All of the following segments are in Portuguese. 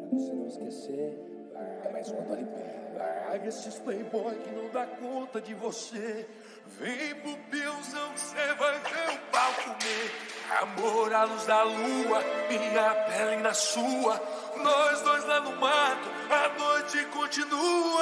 Se não esquecer, é mais uma ali perto. Larga esses playboy que não dá conta de você. Vem pro Pilzão que cê vai ver o pau comer. Amor à luz da lua, minha pele na sua. Nós dois lá no mato, a noite continua.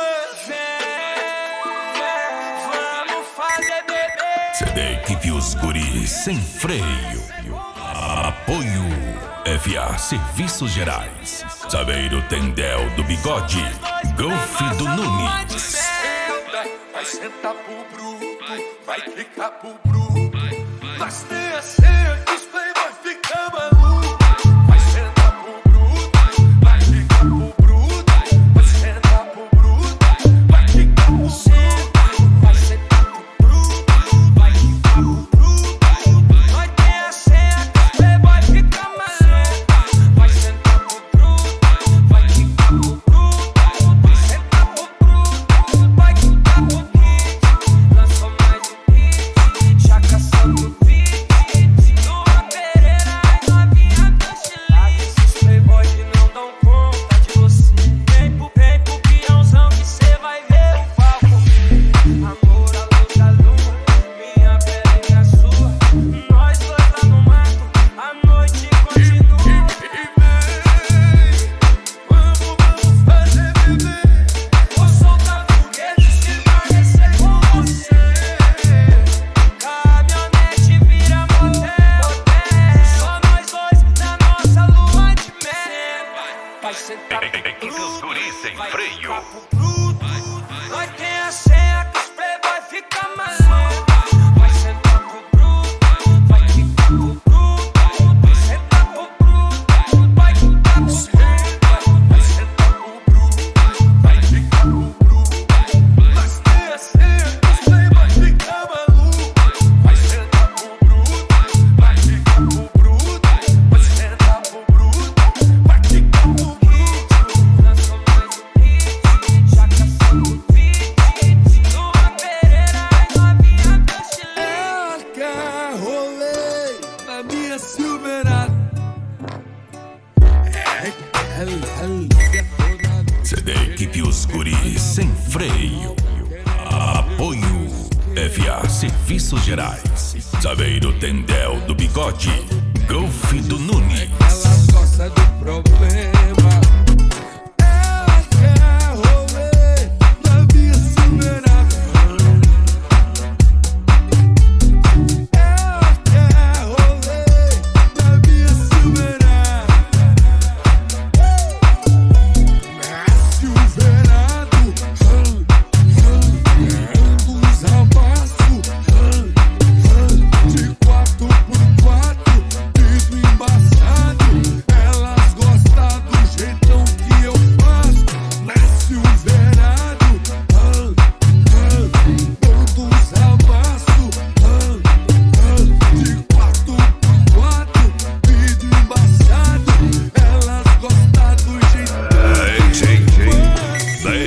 Vamos fazer bebê. CD Equipe Os Guris Sem Freio. Apoio FA Serviços Gerais. Sabeiro Tendel do Bigode. Golfe do Nunes. Vai sentar pro bruto, vai ficar pro bruto. Nós tem a ceia que os play vai ficar maluco. Vai sentar pro bruto, vai ficar pro bruto. Vai sentar pro bruto, vai ficar pro bruto. Vai sentar pro bruto, vai ficar pro bruto. Nós tem a ceia que os play vai ficar maluco. Vai sentar pro bruto, vai ficar pro bruto. Vai sentar pro bruto, vai ficar pro bruto. Lançou mais um hit, já caçando o beat. Numa Pereira e novinha Canchilá. Esses playboy que não dão conta de você. Vem pro peãozão que cê vai ver o pau comer. Amor à luz da lua, minha pele e a sua. Nós dois lá no mato, a noite continua. Vamos fazer bebê. Vou soltar foguetes que vai descer com você. Caminhonete vira motel. Só nós dois na nossa lua de mel. Vai sentar pro Equipe Os Guris Sem vai Freio. ficar pro bruto. Nós tem a ceia que os play vai ficar maluco. Vai sentar pro bruto, vai ficar pro bruto. Vai sentar pro bruto, vai ficar pro bruto. Vai sentar pro bruto, vai ficar pro bruto. Nós tem a ceia que os play vai ficar maluco. Vai sentar pro bruto, vai ficar pro bruto. Vai sentar pro bruto, vai ficar pro bruto. Lançou mais um hit, já caçando o beat. Numa Pereira e novinha Canchilá. Ela quer rolê na minha Silverado. CD Equipe Os Guris Sem Freio. Apoio FA Serviços Gerais. Sabeiro Tendel do Bigode. Golfe do Nunes. Ela gosta do problema. Ela quer rolê na minha Silverado. Ela quer rolê na minha Silverado. Na Silverado, dos amassos, de 4x4, vidro embaçado. Elas gostam do jeitão que eu faço. Na Silverado, dos amassos, de 4x4, vidro embaçado. Elas gostam do jeitão.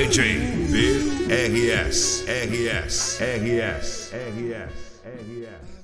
DJ BRS. RS.